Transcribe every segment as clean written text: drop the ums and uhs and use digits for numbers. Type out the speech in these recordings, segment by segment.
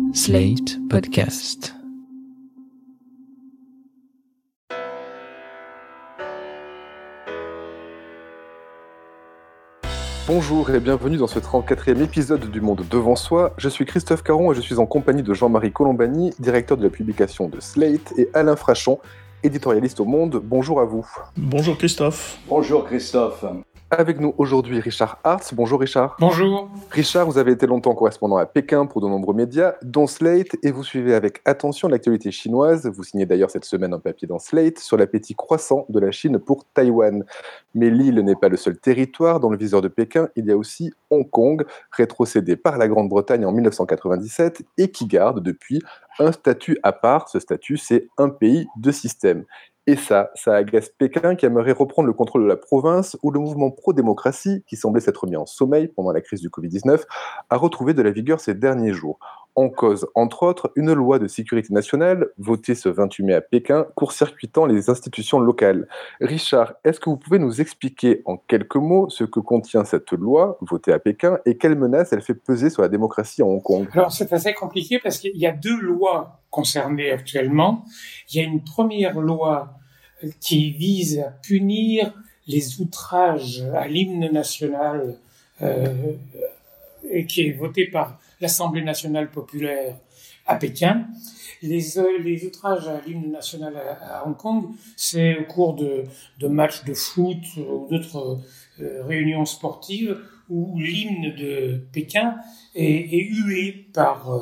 Slate Podcast. Bonjour et bienvenue dans ce 34e épisode du Monde Devant Soi. Je suis Christophe Caron et je suis en compagnie de Jean-Marie Colombani, directeur de la publication de Slate, et Alain Frachon, éditorialiste au Monde. Bonjour à vous. Bonjour Christophe. Bonjour Christophe. Avec nous aujourd'hui Richard Hartz. Bonjour Richard. Bonjour. Richard, vous avez été longtemps correspondant à Pékin pour de nombreux médias, dont Slate, et vous suivez avec attention l'actualité chinoise. Vous signez d'ailleurs cette semaine un papier dans Slate sur l'appétit croissant de la Chine pour Taïwan. Mais l'île n'est pas le seul territoire. Dans le viseur de Pékin, il y a aussi Hong Kong, rétrocédé par la Grande-Bretagne en 1997 et qui garde depuis un statut à part. Ce statut, c'est un pays, deux systèmes. Et ça agace Pékin qui aimerait reprendre le contrôle de la province où le mouvement pro-démocratie, qui semblait s'être mis en sommeil pendant la crise du Covid-19, a retrouvé de la vigueur ces derniers jours. En cause, entre autres, une loi de sécurité nationale votée ce 28 mai à Pékin, court-circuitant les institutions locales. Richard, est-ce que vous pouvez nous expliquer en quelques mots ce que contient cette loi votée à Pékin et quelles menaces elle fait peser sur la démocratie à Hong Kong ? Alors c'est assez compliqué parce qu'il y a deux lois concernées actuellement. Il y a une première loi qui vise à punir les outrages à l'hymne national et qui est votée par l'Assemblée nationale populaire à Pékin. Les outrages à l'hymne national à Hong Kong, c'est au cours de matchs de foot ou d'autres réunions sportives où l'hymne de Pékin est hué par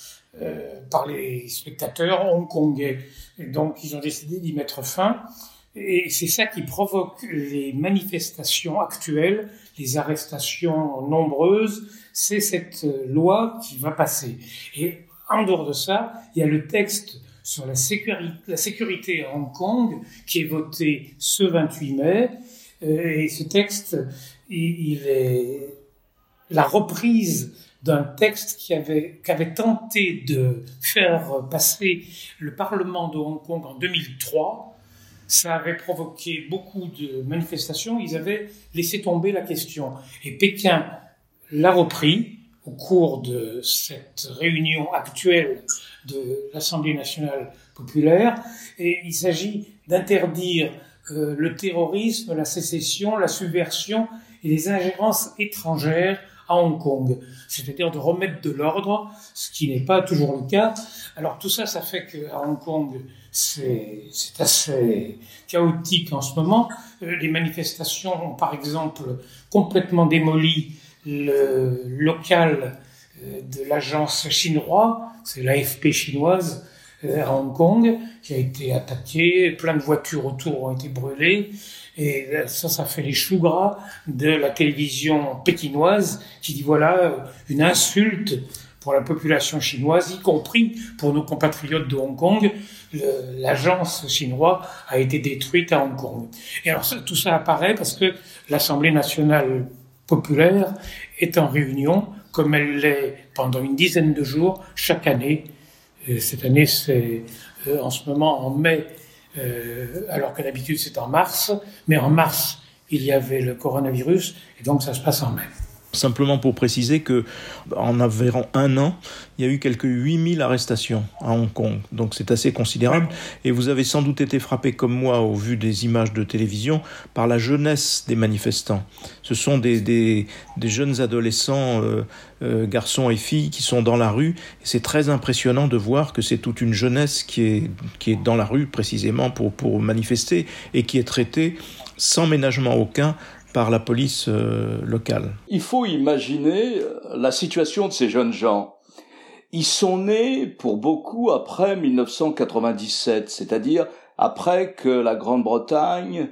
les spectateurs hongkongais. Et donc, ils ont décidé d'y mettre fin. Et c'est ça qui provoque les manifestations actuelles, les arrestations nombreuses. C'est cette loi qui va passer. Et en dehors de ça, il y a le texte sur la sécurité à Hong Kong qui est voté ce 28 mai. Et ce texte, il est la reprise d'un texte qu'avait tenté de faire passer le Parlement de Hong Kong en 2003. Ça avait provoqué beaucoup de manifestations. Ils avaient laissé tomber la question. Et Pékin l'a repris au cours de cette réunion actuelle de l'Assemblée nationale populaire. Et il s'agit d'interdire le terrorisme, la sécession, la subversion et les ingérences étrangères à Hong Kong, c'est-à-dire de remettre de l'ordre, ce qui n'est pas toujours le cas. Alors tout ça, ça fait qu'à Hong Kong, c'est assez chaotique en ce moment. Les manifestations ont par exemple complètement démoli le local de l'agence chinoise, c'est l'AFP chinoise à Hong Kong, qui a été attaqué, plein de voitures autour ont été brûlées. Et ça fait les choux gras de la télévision pékinoise qui dit voilà une insulte pour la population chinoise, y compris pour nos compatriotes de Hong Kong. L'agence chinoise a été détruite à Hong Kong. Et alors tout ça apparaît parce que l'Assemblée nationale populaire est en réunion, comme elle l'est pendant une dizaine de jours chaque année. Cette année, c'est en ce moment en mai. Alors que d'habitude c'est en mars, mais en mars il y avait le coronavirus et donc ça se passe en mai. Simplement pour préciser que en environ un an, il y a eu quelques 8000 arrestations à Hong Kong, donc c'est assez considérable. Et vous avez sans doute été frappé comme moi au vu des images de télévision par la jeunesse des manifestants. Ce sont des jeunes adolescents, garçons et filles qui sont dans la rue. Et c'est très impressionnant de voir que c'est toute une jeunesse qui est dans la rue précisément pour manifester et qui est traitée sans ménagement aucun par la police locale. Il faut imaginer la situation de ces jeunes gens. Ils sont nés, pour beaucoup, après 1997, c'est-à-dire après que la Grande-Bretagne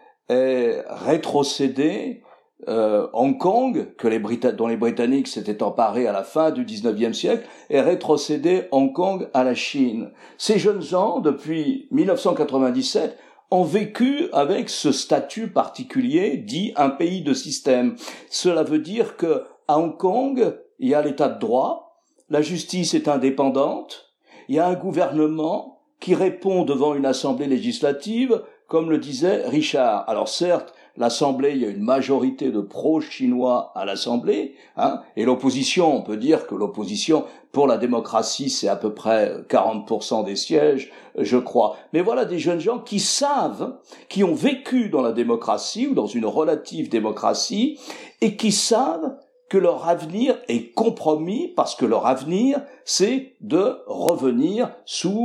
ait rétrocédé Hong Kong, dont les Britanniques s'étaient emparés à la fin du 19e siècle, ait rétrocédé Hong Kong à la Chine. Ces jeunes gens, depuis 1997, ont vécu avec ce statut particulier dit un pays de système. Cela veut dire que à Hong Kong, il y a l'état de droit, la justice est indépendante, il y a un gouvernement qui répond devant une assemblée législative, comme le disait Richard. Alors certes, l'Assemblée, il y a une majorité de pro-chinois à l'Assemblée, et l'opposition, on peut dire que l'opposition pour la démocratie, c'est à peu près 40% des sièges, je crois. Mais voilà des jeunes gens qui savent, qui ont vécu dans la démocratie ou dans une relative démocratie, et qui savent que leur avenir est compromis parce que leur avenir, c'est de revenir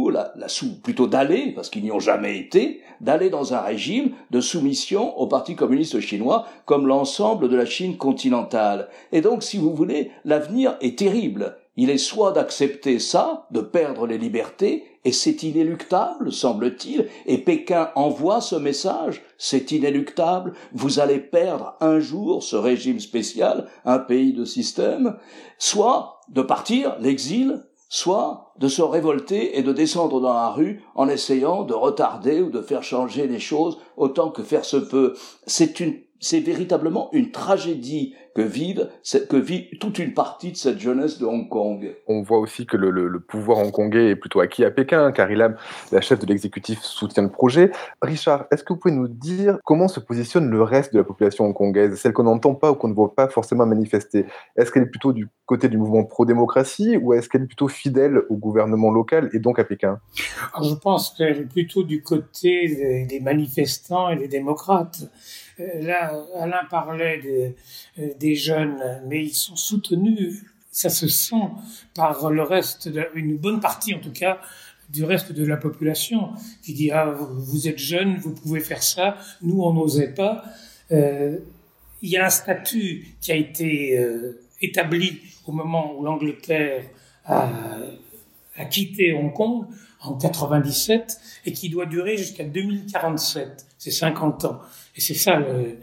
plutôt d'aller, parce qu'ils n'y ont jamais été, d'aller dans un régime de soumission au Parti communiste chinois comme l'ensemble de la Chine continentale. Et donc, si vous voulez, l'avenir est terrible. Il est soit d'accepter ça, de perdre les libertés, et c'est inéluctable, semble-t-il, et Pékin envoie ce message, c'est inéluctable, vous allez perdre un jour ce régime spécial, un pays de système, soit de partir, l'exil, soit de se révolter et de descendre dans la rue en essayant de retarder ou de faire changer les choses autant que faire se peut. C'est véritablement une tragédie que vit toute une partie de cette jeunesse de Hong Kong. On voit aussi que le pouvoir hongkongais est plutôt acquis à Pékin. Carrie Lam, la chef de l'exécutif, soutient le projet. Richard, est-ce que vous pouvez nous dire comment se positionne le reste de la population hongkongaise, celle qu'on n'entend pas ou qu'on ne voit pas forcément manifester? Est-ce qu'elle est plutôt du côté du mouvement pro-démocratie ou est-ce qu'elle est plutôt fidèle au gouvernement local et donc à Pékin? Alors, je pense qu'elle est plutôt du côté des manifestants et des démocrates. Là, Alain parlait des jeunes, mais ils sont soutenus, ça se sent, par le reste, une bonne partie en tout cas, du reste de la population, qui dit « Ah, vous êtes jeunes, vous pouvez faire ça, nous on n'osait pas ». Il y a un statut qui a été établi au moment où l'Angleterre a quitté Hong Kong en 97 et qui doit durer jusqu'à 2047, c'est 50 ans. Et c'est ça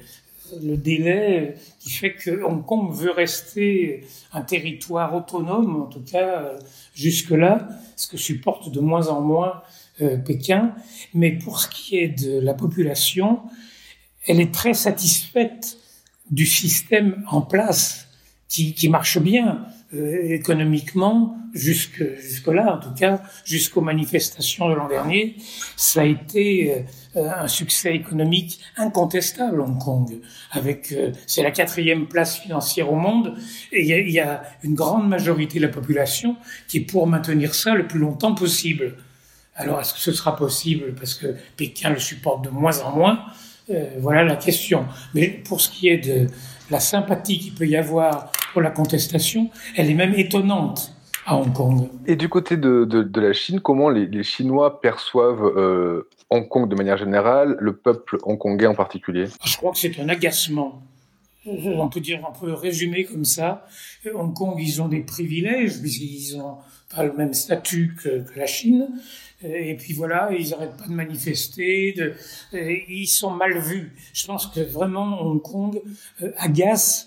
le délai qui fait que Hong Kong veut rester un territoire autonome, en tout cas jusque-là, ce que supporte de moins en moins Pékin. Mais pour ce qui est de la population, elle est très satisfaite du système en place qui marche bien économiquement jusque-là, en tout cas jusqu'aux manifestations de l'an dernier. Ça a été un succès économique incontestable, Hong Kong. C'est la 4e place financière au monde et il y a une grande majorité de la population qui est pour maintenir ça le plus longtemps possible. Alors, est-ce que ce sera possible parce que Pékin le supporte de moins en moins? Voilà la question. Mais pour ce qui est de la sympathie qu'il peut y avoir pour la contestation, elle est même étonnante à Hong Kong. Et du côté de la Chine, comment les Chinois perçoivent Hong Kong de manière générale, le peuple hongkongais en particulier? Je crois que c'est un agacement. On peut résumer comme ça. Hong Kong, ils ont des privilèges, puisqu'ils n'ont pas le même statut que la Chine. Et puis voilà, ils n'arrêtent pas de manifester, ils sont mal vus. Je pense que vraiment Hong Kong agace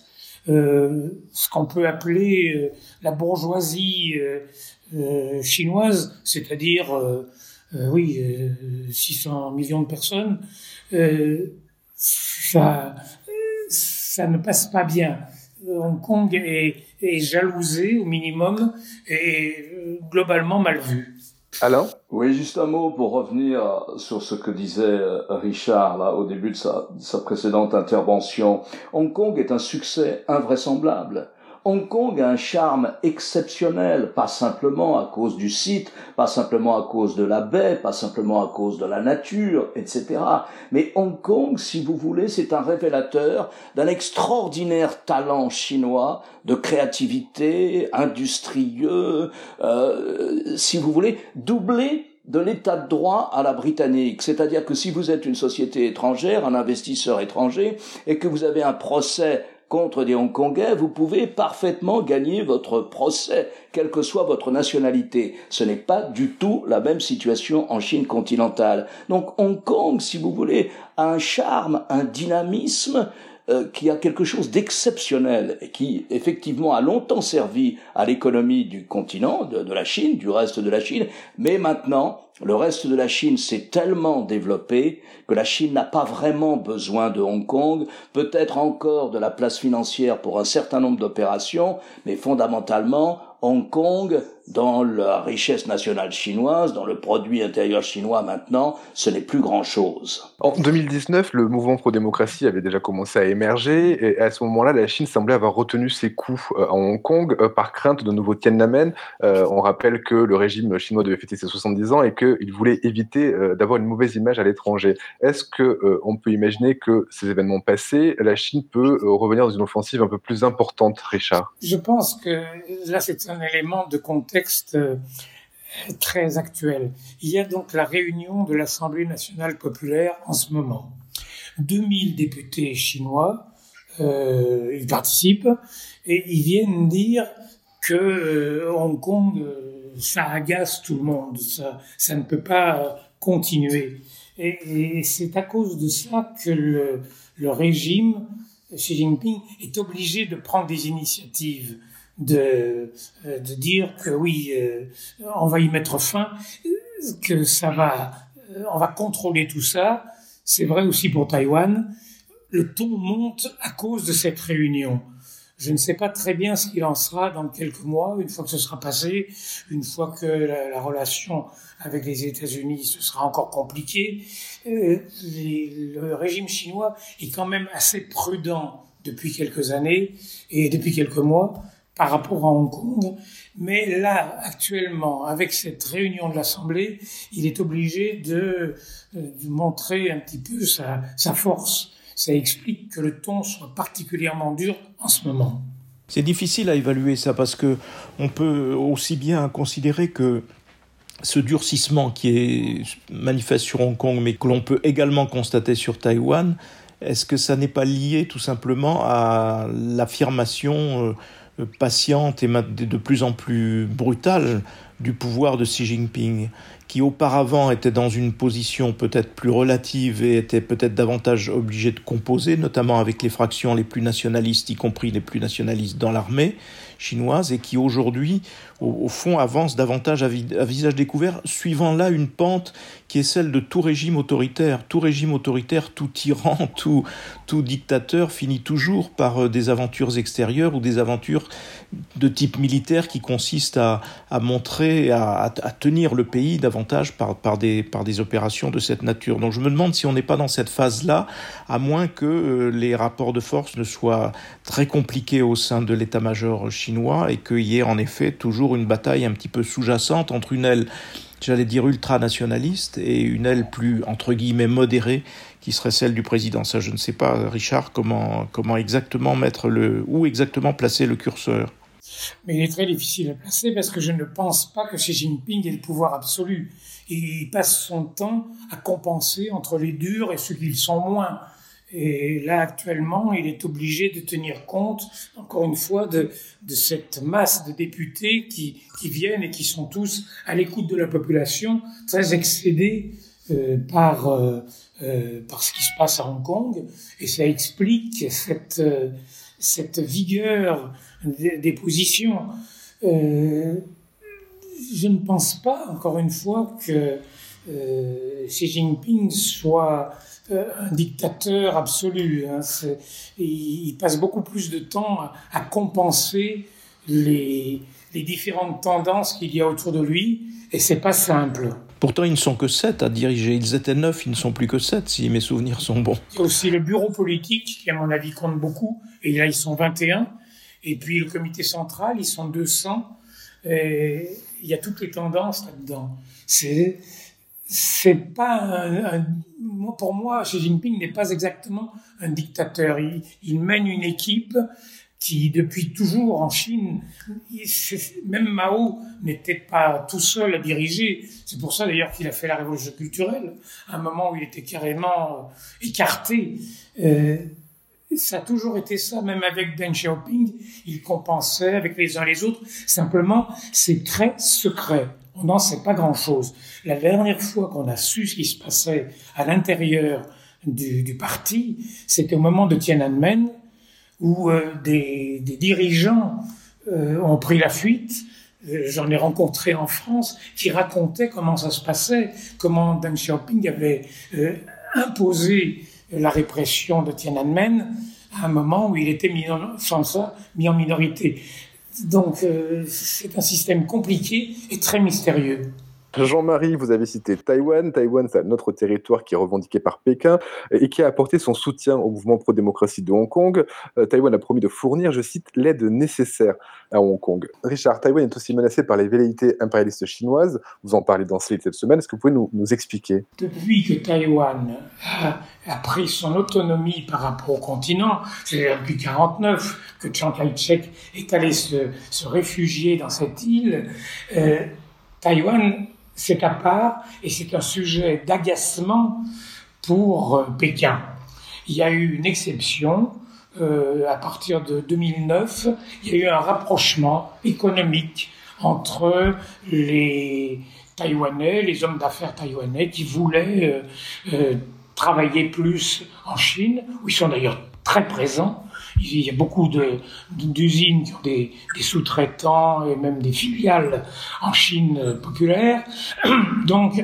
ce qu'on peut appeler la bourgeoisie chinoise, c'est-à-dire 600 millions de personnes. Ça ne passe pas bien. Hong Kong est jalousé au minimum et globalement mal vu. Alain ? Oui, juste un mot pour revenir sur ce que disait Richard là au début de sa précédente intervention. Hong Kong est un succès invraisemblable. Hong Kong a un charme exceptionnel, pas simplement à cause du site, pas simplement à cause de la baie, pas simplement à cause de la nature, etc. Mais Hong Kong, si vous voulez, c'est un révélateur d'un extraordinaire talent chinois, de créativité, industrieux, si vous voulez, doublé de l'état de droit à la britannique. C'est-à-dire que si vous êtes une société étrangère, un investisseur étranger, et que vous avez un procès contre des Hongkongais, vous pouvez parfaitement gagner votre procès, quelle que soit votre nationalité. Ce n'est pas du tout la même situation en Chine continentale. Donc Hong Kong, si vous voulez, a un charme, un dynamisme qui a quelque chose d'exceptionnel et qui, effectivement, a longtemps servi à l'économie du continent, de la Chine, du reste de la Chine, mais maintenant, le reste de la Chine s'est tellement développé que la Chine n'a pas vraiment besoin de Hong Kong, peut-être encore de la place financière pour un certain nombre d'opérations, mais fondamentalement, Hong Kong, dans la richesse nationale chinoise, dans le produit intérieur chinois maintenant, ce n'est plus grand-chose. En 2019, le mouvement pro-démocratie avait déjà commencé à émerger et à ce moment-là, la Chine semblait avoir retenu ses coups à Hong Kong par crainte de nouveau Tiananmen. On rappelle que le régime chinois devait fêter ses 70 ans et qu'il voulait éviter d'avoir une mauvaise image à l'étranger. Est-ce qu'on peut imaginer que ces événements passés, la Chine peut revenir dans une offensive un peu plus importante, Richard? Je pense que là, c'est un élément de contexte très actuel. Il y a donc la réunion de l'Assemblée nationale populaire en ce moment. 2000 députés chinois, ils participent et ils viennent dire que Hong Kong, ça agace tout le monde, ça ne peut pas continuer. Et c'est à cause de ça que le régime Xi Jinping est obligé de prendre des initiatives, de dire que oui, on va y mettre fin, que on va contrôler tout ça. C'est vrai aussi pour Taïwan. Le ton monte à cause de cette réunion. Je ne sais pas très bien ce qu'il en sera dans quelques mois, une fois que ce sera passé, une fois que la relation avec les États-Unis ce sera encore compliqué. Le régime chinois est quand même assez prudent depuis quelques années et depuis quelques mois par rapport à Hong Kong. Mais là, actuellement, avec cette réunion de l'Assemblée, il est obligé de montrer un petit peu sa force. Ça explique que le ton soit particulièrement dur en ce moment. C'est difficile à évaluer ça parce que on peut aussi bien considérer que ce durcissement qui est manifeste sur Hong Kong, mais que l'on peut également constater sur Taïwan, est-ce que ça n'est pas lié tout simplement à l'affirmation patiente et de plus en plus brutale du pouvoir de Xi Jinping, qui auparavant était dans une position peut-être plus relative et était peut-être davantage obligé de composer, notamment avec les fractions les plus nationalistes, y compris les plus nationalistes dans l'armée chinoise, et qui aujourd'hui, au fond, avance davantage à visage découvert, suivant là une pente qui est celle de tout régime autoritaire. Tout régime autoritaire, tout tyran, tout dictateur finit toujours par des aventures extérieures ou des aventures de type militaire qui consistent à montrer, à tenir le pays davantage par des opérations de cette nature. Donc je me demande si on n'est pas dans cette phase-là, à moins que les rapports de force ne soient très compliqués au sein de l'état-major chinois et qu'il y ait en effet toujours une bataille un petit peu sous-jacente entre une aile, j'allais dire ultranationaliste, et une aile plus, entre guillemets, modérée, qui serait celle du président. Ça, je ne sais pas, Richard, comment exactement où exactement placer le curseur. Mais il est très difficile à placer parce que je ne pense pas que Xi Jinping ait le pouvoir absolu. Il passe son temps à compenser entre les durs et ceux qui le sont moins. Et là, actuellement, il est obligé de tenir compte, encore une fois, de cette masse de députés qui viennent et qui sont tous à l'écoute de la population, très excédés par ce qui se passe à Hong Kong. Et ça explique cette vigueur des positions. Je ne pense pas, encore une fois, que Xi Jinping soit un dictateur absolu. Il passe beaucoup plus de temps à compenser les différentes tendances qu'il y a autour de lui, et c'est pas simple. Pourtant, ils ne sont que 7 à diriger. Ils étaient 9, ils ne sont plus que 7, si mes souvenirs sont bons. Il y a aussi le bureau politique, qui à mon avis compte beaucoup, et là ils sont 21. Et puis le comité central, ils sont 200. Et il y a toutes les tendances là-dedans. C'est pas pour moi, Xi Jinping n'est pas exactement un dictateur. Il mène une équipe qui, depuis toujours en Chine, même Mao n'était pas tout seul à diriger. C'est pour ça d'ailleurs qu'il a fait la révolution culturelle, à un moment où il était carrément écarté. Ça a toujours été ça, même avec Deng Xiaoping, il compensait avec les uns les autres. Simplement, c'est très secret. On n'en sait pas grand-chose. La dernière fois qu'on a su ce qui se passait à l'intérieur du parti, c'était au moment de Tiananmen, où des dirigeants ont pris la fuite. J'en ai rencontré en France qui racontaient comment ça se passait, comment Deng Xiaoping avait imposé la répression de Tiananmen à un moment où il était mis en minorité. Donc, c'est un système compliqué et très mystérieux. Jean-Marie, vous avez cité Taïwan. Taïwan, c'est un autre territoire qui est revendiqué par Pékin et qui a apporté son soutien au mouvement pro-démocratie de Hong Kong. Taïwan a promis de fournir, je cite, l'aide nécessaire à Hong Kong. Richard, Taïwan est aussi menacé par les velléités impérialistes chinoises. Vous en parlez dans Slate cette semaine. Est-ce que vous pouvez nous expliquer? Depuis que Taïwan a pris son autonomie par rapport au continent, c'est-à-dire depuis 1949 que Chiang Kai-shek est allé se réfugier dans cette île, Taïwan, c'est à part et c'est un sujet d'agacement pour Pékin. Il y a eu une exception, à partir de 2009, il y a eu un rapprochement économique entre les Taïwanais, les hommes d'affaires taïwanais qui voulaient travailler plus en Chine, où ils sont d'ailleurs très présents. Il y a beaucoup d'usines qui ont des sous-traitants et même des filiales en Chine populaire. Donc,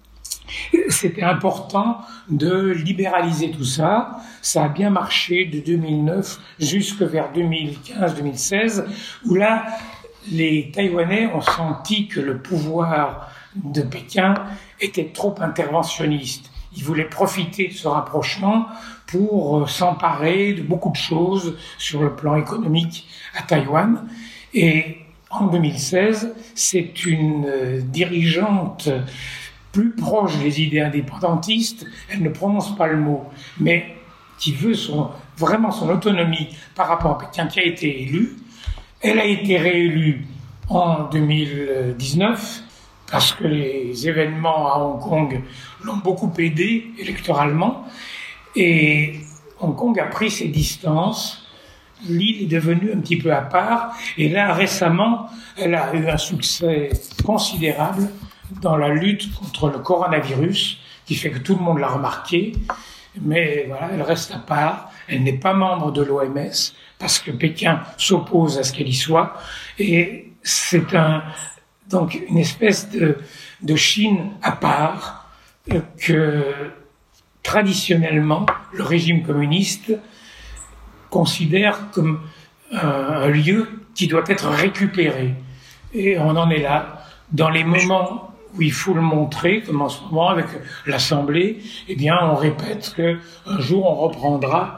c'était important de libéraliser tout ça. Ça a bien marché de 2009 jusque vers 2015-2016, où là, les Taïwanais ont senti que le pouvoir de Pékin était trop interventionniste. Ils voulaient profiter de ce rapprochement pour s'emparer de beaucoup de choses sur le plan économique à Taïwan. Et en 2016, c'est une dirigeante plus proche des idées indépendantistes, elle ne prononce pas le mot, mais qui veut vraiment son autonomie par rapport à Pékin, qui a été élue. Elle a été réélue en 2019 parce que les événements à Hong Kong l'ont beaucoup aidé électoralement. Et Hong Kong a pris ses distances. L'île est devenue un petit peu à part. Et là, récemment, elle a eu un succès considérable dans la lutte contre le coronavirus, qui fait que tout le monde l'a remarqué. Mais voilà, elle reste à part. Elle n'est pas membre de l'OMS parce que Pékin s'oppose à ce qu'elle y soit. Et c'est donc une espèce de Chine à part que traditionnellement le régime communiste considère comme un lieu qui doit être récupéré. Et on en est là. Dans les moments où il faut le montrer, comme en ce moment avec l'Assemblée, eh bien on répète qu'un jour on reprendra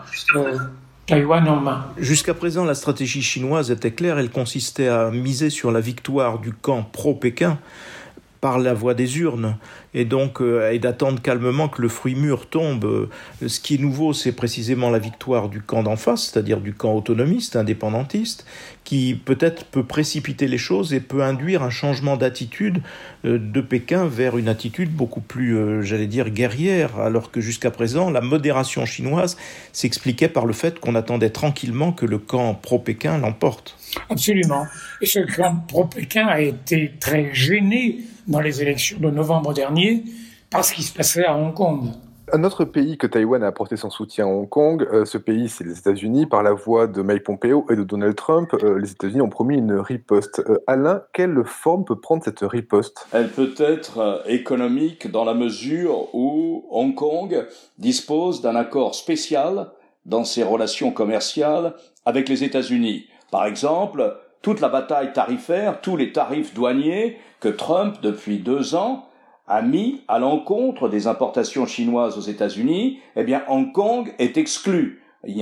Taïwan en main. Jusqu'à présent, la stratégie chinoise était claire, elle consistait à miser sur la victoire du camp pro-Pékin par la voie des urnes, et donc et d'attendre calmement que le fruit mûr tombe. Ce qui est nouveau, c'est précisément la victoire du camp d'en face, c'est-à-dire du camp autonomiste, indépendantiste, qui peut-être peut précipiter les choses et peut induire un changement d'attitude de Pékin vers une attitude beaucoup plus, guerrière, alors que jusqu'à présent, la modération chinoise s'expliquait par le fait qu'on attendait tranquillement que le camp pro-Pékin l'emporte. Absolument. Et ce camp pro-Pékin a été très gêné dans les élections de novembre dernier par ce qui se passait à Hong Kong. Un autre pays que Taïwan a apporté son soutien à Hong Kong, ce pays, c'est les États-Unis. Par la voix de Mike Pompeo et de Donald Trump, les États-Unis ont promis une riposte. Alain, quelle forme peut prendre cette riposte ? Elle peut être économique dans la mesure où Hong Kong dispose d'un accord spécial dans ses relations commerciales avec les États-Unis. Par exemple, toute la bataille tarifaire, tous les tarifs douaniers que Trump, depuis 2 ans, a mis à l'encontre des importations chinoises aux États-Unis, eh bien Hong Kong est exclu. Il n'y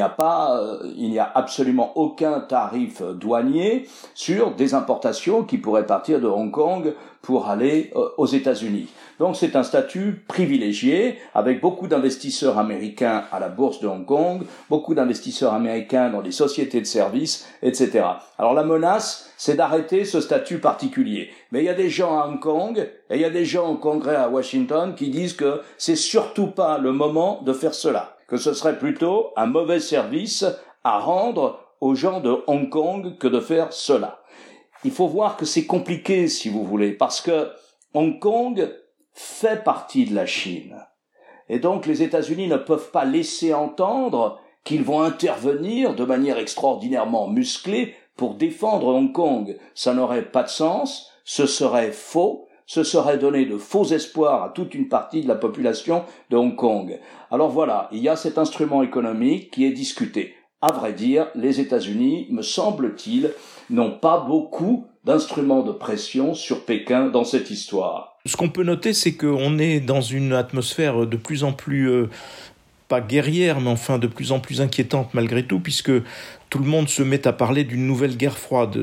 a absolument aucun tarif douanier sur des importations qui pourraient partir de Hong Kong pour aller aux États-Unis. Donc c'est un statut privilégié avec beaucoup d'investisseurs américains à la bourse de Hong Kong, beaucoup d'investisseurs américains dans des sociétés de services, etc. Alors la menace, c'est d'arrêter ce statut particulier. Mais il y a des gens à Hong Kong et il y a des gens au Congrès à Washington qui disent que c'est surtout pas le moment de faire cela, que ce serait plutôt un mauvais service à rendre aux gens de Hong Kong que de faire cela. Il faut voir que c'est compliqué, si vous voulez, parce que Hong Kong fait partie de la Chine. Et donc les États-Unis ne peuvent pas laisser entendre qu'ils vont intervenir de manière extraordinairement musclée pour défendre Hong Kong. Ça n'aurait pas de sens, ce serait faux, ce serait donner de faux espoirs à toute une partie de la population de Hong Kong. Alors voilà, il y a cet instrument économique qui est discuté. à vrai dire, les États-Unis, me semble-t-il, n'ont pas beaucoup d'instruments de pression sur Pékin dans cette histoire. Ce qu'on peut noter, c'est qu'on est dans une atmosphère de plus en plus, pas guerrière, mais enfin de plus en plus inquiétante malgré tout, puisque tout le monde se met à parler d'une nouvelle guerre froide,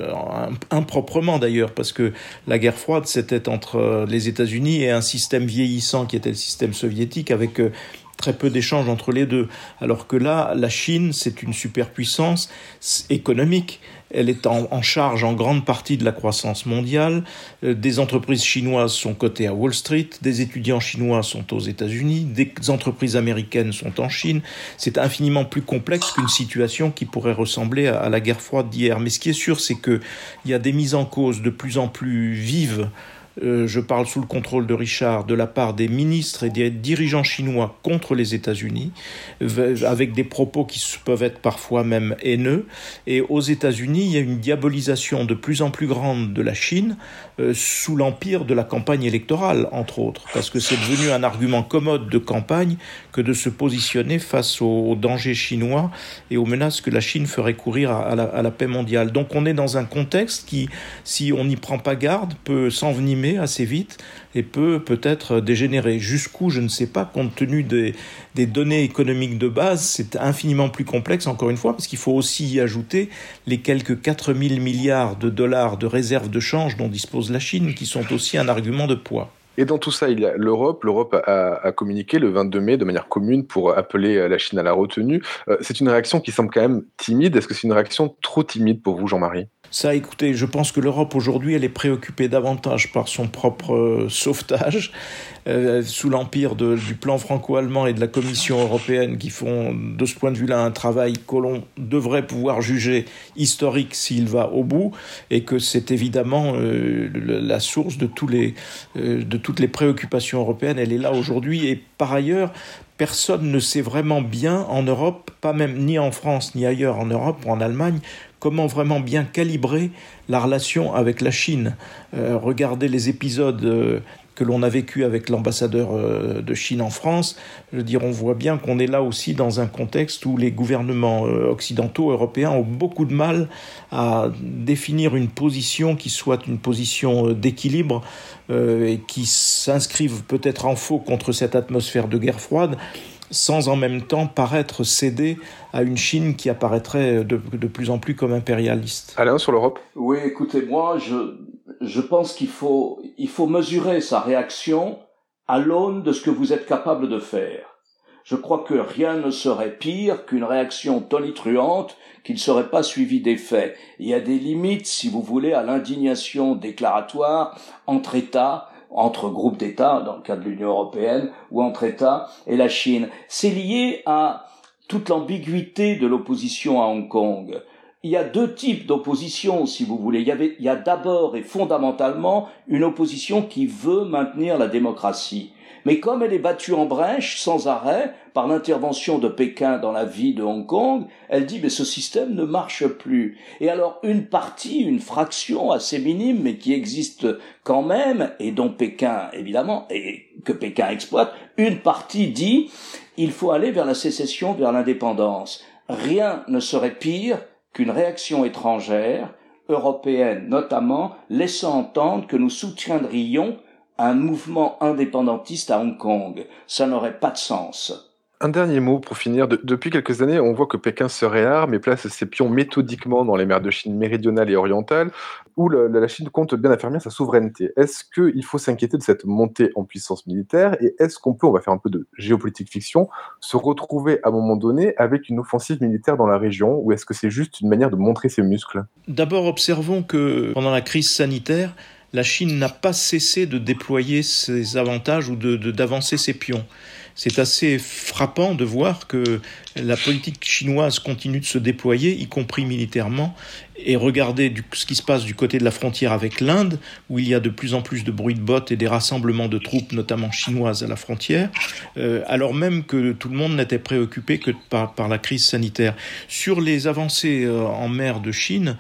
improprement d'ailleurs, parce que la guerre froide, c'était entre les États-Unis et un système vieillissant qui était le système soviétique, avec très peu d'échanges entre les deux. Alors que là, la Chine, c'est une superpuissance économique. Elle est en charge en grande partie de la croissance mondiale. Des entreprises chinoises sont cotées à Wall Street, des étudiants chinois sont aux États-Unis, des entreprises américaines sont en Chine. C'est infiniment plus complexe qu'une situation qui pourrait ressembler à la guerre froide d'hier. Mais ce qui est sûr, c'est qu'il y a des mises en cause de plus en plus vives. Je parle sous le contrôle de Richard, de la part des ministres et des dirigeants chinois contre les États-Unis, avec des propos qui peuvent être parfois même haineux. Et aux États-Unis, il y a une diabolisation de plus en plus grande de la Chine sous l'empire de la campagne électorale, entre autres, parce que c'est devenu un argument commode de campagne que de se positionner face aux dangers chinois et aux menaces que la Chine ferait courir à la paix mondiale. Donc on est dans un contexte qui, si on n'y prend pas garde, peut s'envenimer assez vite et peut-être dégénérer. Jusqu'où, je ne sais pas, compte tenu des données économiques de base, c'est infiniment plus complexe, encore une fois, parce qu'il faut aussi y ajouter les quelques 4 000 milliards de dollars de réserves de change dont dispose la Chine, qui sont aussi un argument de poids. Et dans tout ça, il y a l'Europe. L'Europe a communiqué le 22 mai de manière commune pour appeler la Chine à la retenue. C'est une réaction qui semble quand même timide. Est-ce que c'est une réaction trop timide pour vous, Jean-Marie ? Ça, écoutez, je pense que l'Europe aujourd'hui, elle est préoccupée davantage par son propre sauvetage, sous l'empire du plan franco-allemand et de la Commission européenne, qui font de ce point de vue-là un travail que l'on devrait pouvoir juger historique s'il va au bout, et que c'est évidemment la source de toutes les préoccupations européennes. Elle est là aujourd'hui, et par ailleurs, personne ne sait vraiment bien en Europe, pas même ni en France ni ailleurs en Europe ou en Allemagne, comment vraiment bien calibrer la relation avec la Chine. Regardez les épisodes que l'on a vécu avec l'ambassadeur de Chine en France. Je veux dire, on voit bien qu'on est là aussi dans un contexte où les gouvernements occidentaux, européens, ont beaucoup de mal à définir une position qui soit une position d'équilibre et qui s'inscrive peut-être en faux contre cette atmosphère de guerre froide, sans en même temps paraître céder à une Chine qui apparaîtrait de plus en plus comme impérialiste. Alain, sur l'Europe ? Oui, écoutez, moi, je pense qu'il faut mesurer sa réaction à l'aune de ce que vous êtes capable de faire. Je crois que rien ne serait pire qu'une réaction tonitruante qui ne serait pas suivie des faits. Il y a des limites, si vous voulez, à l'indignation déclaratoire entre États, entre groupes d'États, dans le cas de l'Union européenne, ou entre États et la Chine. C'est lié à toute l'ambiguïté de l'opposition à Hong Kong. Il y a deux types d'opposition, si vous voulez. Il y a d'abord et fondamentalement une opposition qui veut maintenir la démocratie. Mais comme elle est battue en brèche sans arrêt par l'intervention de Pékin dans la vie de Hong Kong, elle dit mais ce système ne marche plus. Et alors une fraction assez minime mais qui existe quand même et dont Pékin évidemment et que Pékin exploite, une partie dit il faut aller vers la sécession, vers l'indépendance. Rien ne serait pire qu'une réaction étrangère, européenne notamment, laissant entendre que nous soutiendrions un mouvement indépendantiste à Hong Kong. Ça n'aurait pas de sens. Un dernier mot pour finir. Depuis quelques années, on voit que Pékin se réarme et place ses pions méthodiquement dans les mers de Chine méridionale et orientale, où la Chine compte bien affermir sa souveraineté. Est-ce qu'il faut s'inquiéter de cette montée en puissance militaire et est-ce qu'on peut, on va faire un peu de géopolitique fiction, se retrouver à un moment donné avec une offensive militaire dans la région ou est-ce que c'est juste une manière de montrer ses muscles ? D'abord, observons que pendant la crise sanitaire, la Chine n'a pas cessé de déployer ses avantages ou d'avancer ses pions. C'est assez frappant de voir que la politique chinoise continue de se déployer, y compris militairement, et regardez ce qui se passe du côté de la frontière avec l'Inde, où il y a de plus en plus de bruit de bottes et des rassemblements de troupes, notamment chinoises, à la frontière, alors même que tout le monde n'était préoccupé que par la crise sanitaire. Sur les avancées en mer de Chine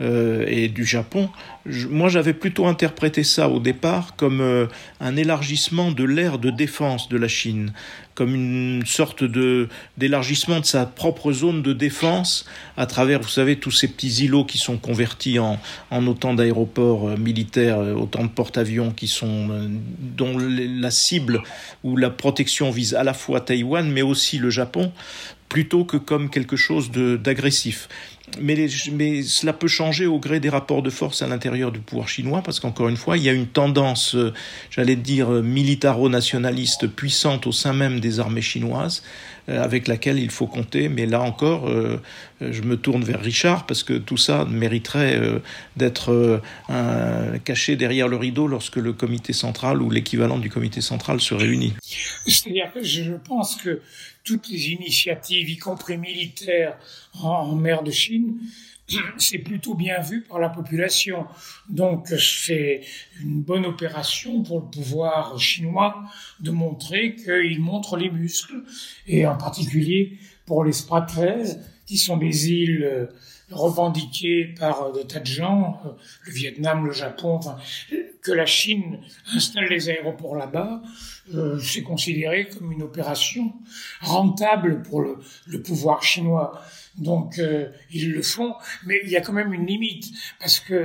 et du Japon, moi j'avais plutôt interprété ça au départ comme un élargissement de l'ère de défense de la Chine. comme une sorte d'élargissement de sa propre zone de défense à travers, vous savez, tous ces petits îlots qui sont convertis en autant d'aéroports militaires, autant de porte-avions dont la cible ou la protection vise à la fois Taïwan mais aussi le Japon, plutôt que comme quelque chose d'agressif. Mais cela peut changer au gré des rapports de force à l'intérieur du pouvoir chinois, parce qu'encore une fois, il y a une tendance, j'allais dire, militaro-nationaliste puissante au sein même des armées chinoises, avec laquelle il faut compter. Mais là encore, je me tourne vers Richard, parce que tout ça mériterait d'être caché derrière le rideau lorsque le comité central ou l'équivalent du comité central se réunit. C'est-à-dire que je pense que toutes les initiatives, y compris militaires, en mer de Chine, c'est plutôt bien vu par la population. Donc c'est une bonne opération pour le pouvoir chinois de montrer qu'il montre les muscles, et en particulier pour les Spratleys, qui sont des îles revendiquées par de tas de gens, le Vietnam, le Japon, que la Chine installe les aéroports là-bas, c'est considéré comme une opération rentable pour le pouvoir chinois. Donc ils le font, mais il y a quand même une limite, parce que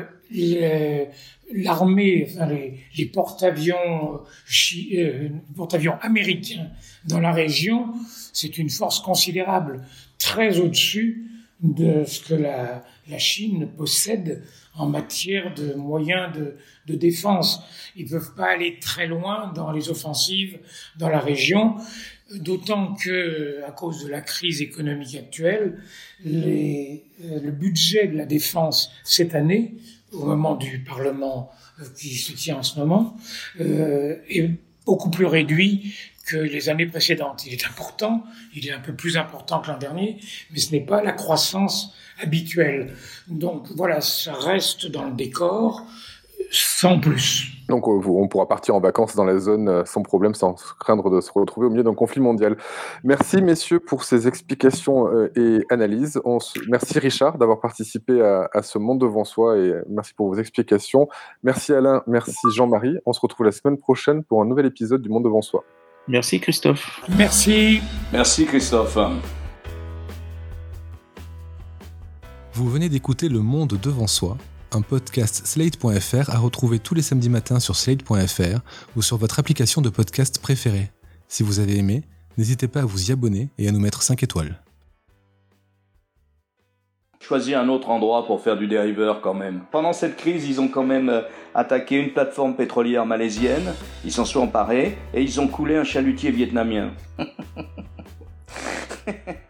l'armée, enfin les porte-avions américains dans la région, c'est une force considérable, très au-dessus de ce que la Chine possède en matière de moyens de défense. Ils ne peuvent pas aller très loin dans les offensives dans la région, d'autant que, à cause de la crise économique actuelle, le budget de la défense cette année, au moment du Parlement qui se tient en ce moment, est beaucoup plus réduit que les années précédentes. Il est important, il est un peu plus important que l'an dernier, mais ce n'est pas la croissance habituelle. Donc voilà, ça reste dans le décor, sans plus. Donc on pourra partir en vacances dans la zone sans problème, sans craindre de se retrouver au milieu d'un conflit mondial. Merci messieurs pour ces explications et analyses. Merci Richard d'avoir participé à ce Monde devant soi, et merci pour vos explications. Merci Alain, merci Jean-Marie. On se retrouve la semaine prochaine pour un nouvel épisode du Monde devant soi. Merci Christophe. Merci. Merci Christophe. Vous venez d'écouter Le Monde devant soi, un podcast Slate.fr à retrouver tous les samedis matins sur Slate.fr ou sur votre application de podcast préférée. Si vous avez aimé, n'hésitez pas à vous y abonner et à nous mettre 5 étoiles. Choisis un autre endroit pour faire du dériveur quand même. Pendant cette crise, ils ont quand même attaqué une plateforme pétrolière malaisienne, ils s'en sont emparés et ils ont coulé un chalutier vietnamien.